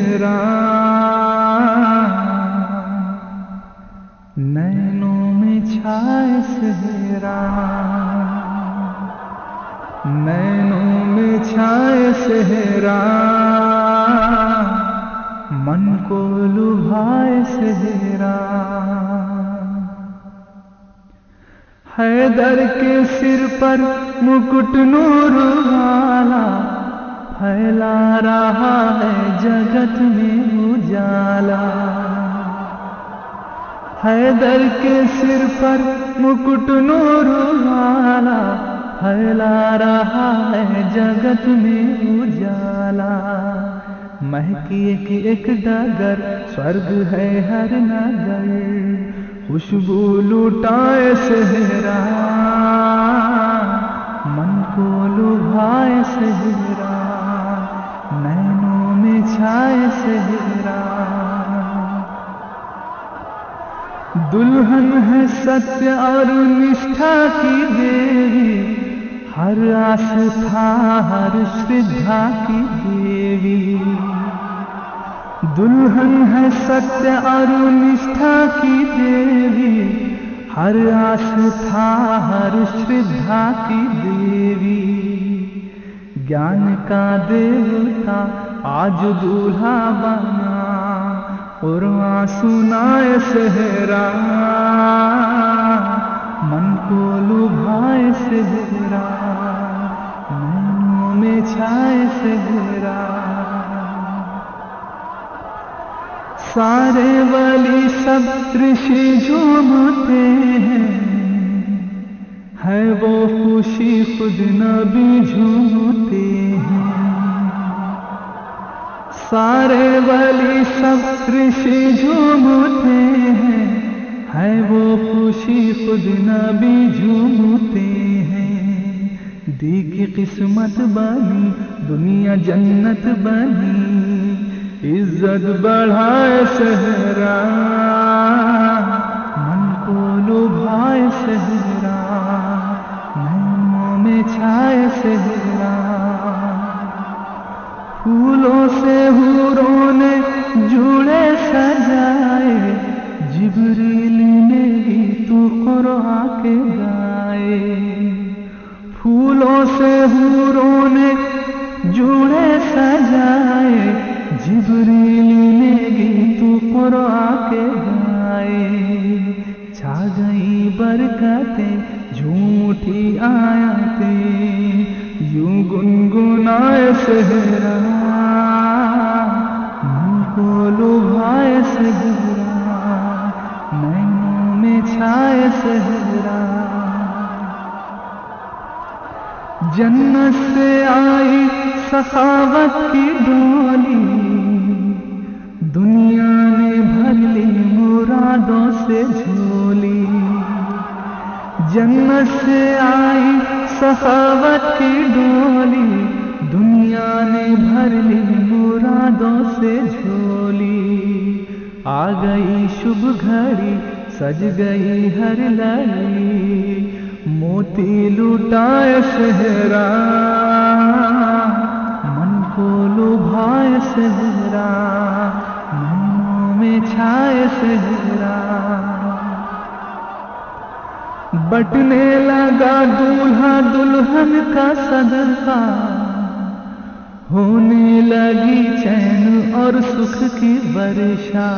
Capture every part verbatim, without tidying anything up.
सेहरा, नैनों में छाए सेहरा, नैनों में छाए सेहरा, मन को लुभाए सेहरा। हैदर के सिर पर मुकुट नूर वाला, फैला रहा है जगत में उजाला। हैदर के सिर पर मुकुट नूर वाला, फैला रहा है जगत में उजाला। महकी एक एक डगर, स्वर्ग है हर नगर, खुशबू लुटाए सेहरा, मन को लुभाए सेहरा, नैनों में छाए सेहरा। दुल्हन है सत्य और निष्ठा की देवी, हर आस्था हर श्रद्धा की देवी। दुल्हन है सत्य और निष्ठा की देवी, हर आस्था हर श्रद्धा की देवी। ज्ञान का देवता आज दूल्हा बना, क़ुरआन सुनाए सेहरा, मन को लुभाए सेहरा, नैनों में छाए सेहरा। सारे वली सब ऋषि झूमते हैं, है वो खुशी खुद नबी झूमते हैं। सारे वली सब ऋषि झूमते हैं, है वो खुशी खुद नबी झूमते हैं। दी की किस्मत बनी दुनिया जन्नत बनी, इज्जत बढ़ाए सेहरा, मन को लुभाए सेहरा, नैनों में छाए सेहरा। फूलों से हूरों ने जूड़े सजाए, जिब्रील ने गीत क़ुरआन के गाए। फूलों से हूरों ने जूड़े सजाए, जिब्रील ने गीत क़ुरआन के गाए। छा गई बरकतें झूठी आयतें, यूं गुनगुनाए सेहरा, मन को लुभाए सेहरा, नैनों में छाए सेहरा। जन्नत से आई सखावत की डोली, दुनिया ने भर ली मुरादों से झोली। जन्नत से आई सखावत की डोली, दुनिया ने भर ली मुरादों से झोली। आ गई शुभ घड़ी, सज गई हर लड़ी, मोती लुटाए सेहरा, मन को लुभाए सेहरा, नैनों में छाए सेहरा। बटने लगा दूल्हा दुल्हन का सदका, होने लगी चैन और सुख की वर्षा।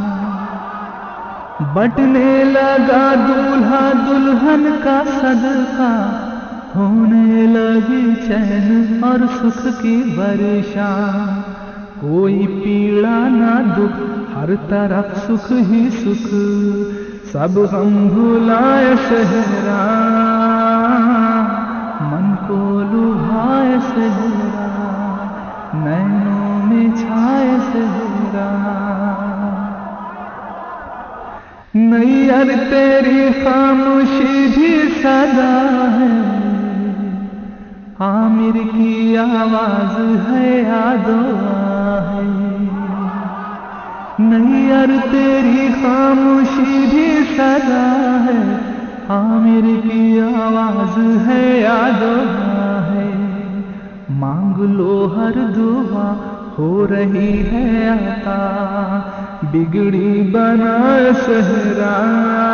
बटने लगा दूल्हा दुल्हन का सदका, होने लगी चैन और सुख की वर्षा। कोई पीड़ा ना दुख, हर तरफ सुख ही सुख, सब गम भुलाए सेहरा, मन को लुभाए सेहरा, नैनों में छाए सेहरा। नैयर तेरी खामोशी भी सदा है, आमिर की आवाज है या दुआ है। नैयर तेरी खामोशी भी सदा है, आमिर की आवाज है या दुआ है। मांग लो हर दुआ हो रही है आता, बिगड़ी बनाए सहरा।